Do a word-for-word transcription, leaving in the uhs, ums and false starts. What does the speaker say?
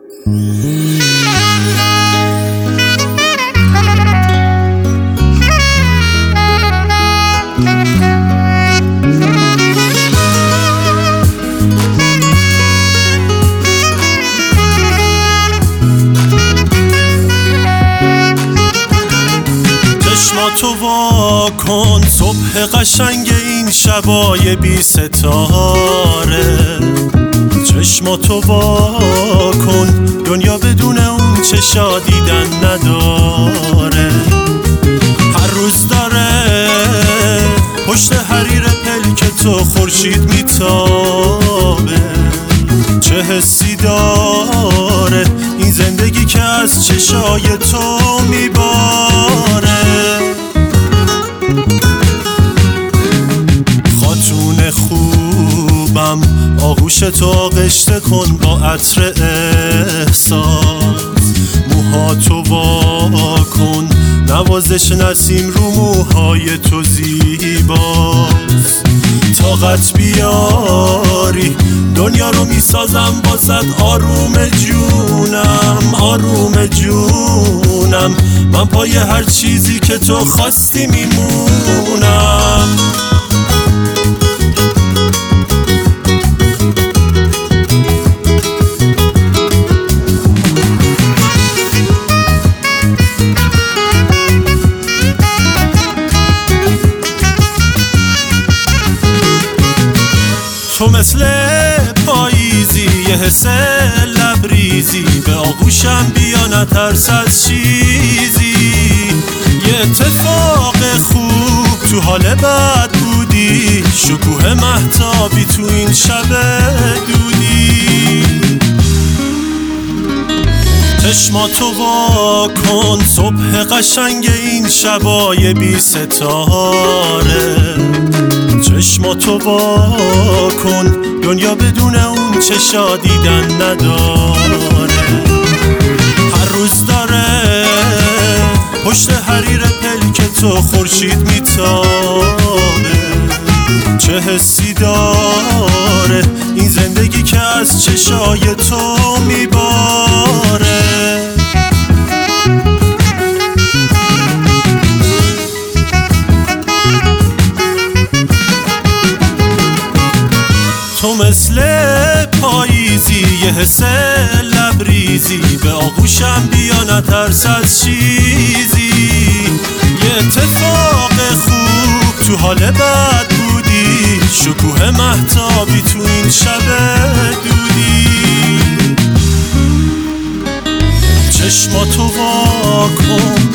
چشماتو وا کن، صبح قشنگ این شبای بی ستاره. چشماتو وا کن، دنیا بدون اون چشا دیدن نداره. هر روز داره پشت حریر پلک تو خورشید میتابه. چه حسی داره این زندگی که از چشای تو میباره. خاتون خوبم، آغوش تو آغشته کن با عطر احساس. موهاتو وا کن، نوازش نسیم رو موهای تو زیباست. طاقت بیاری دنیا رو میسازم بازد. آروم جونم، آروم جونم، من پای هر چیزی که تو خواستی میمونم. تو مثل پاییزی، یه حس لبریزی، به آغوشم بیا نترس از چیزی. یه اتفاق خوب تو حال بد بودی، شکوه مهتابی تو این شب دودی. چشماتو وا کن، صبح قشنگ این شبای بی ستاره. چشماتو وا کن، دنیا بدون اون چشا دیدن نداره. هر روز داره پشت حریر پلک تو خورشید میتابه. چه حسی داره این زندگی که از چشای تو میباره. تو مثل پاییزی، یه حس لبریزی، به آغوشم بیا نترس از چیزی. یه اتفاق خوب تو حال بد بودی، شکوه مهتابی تو این شب دودی. چشماتو وا کن،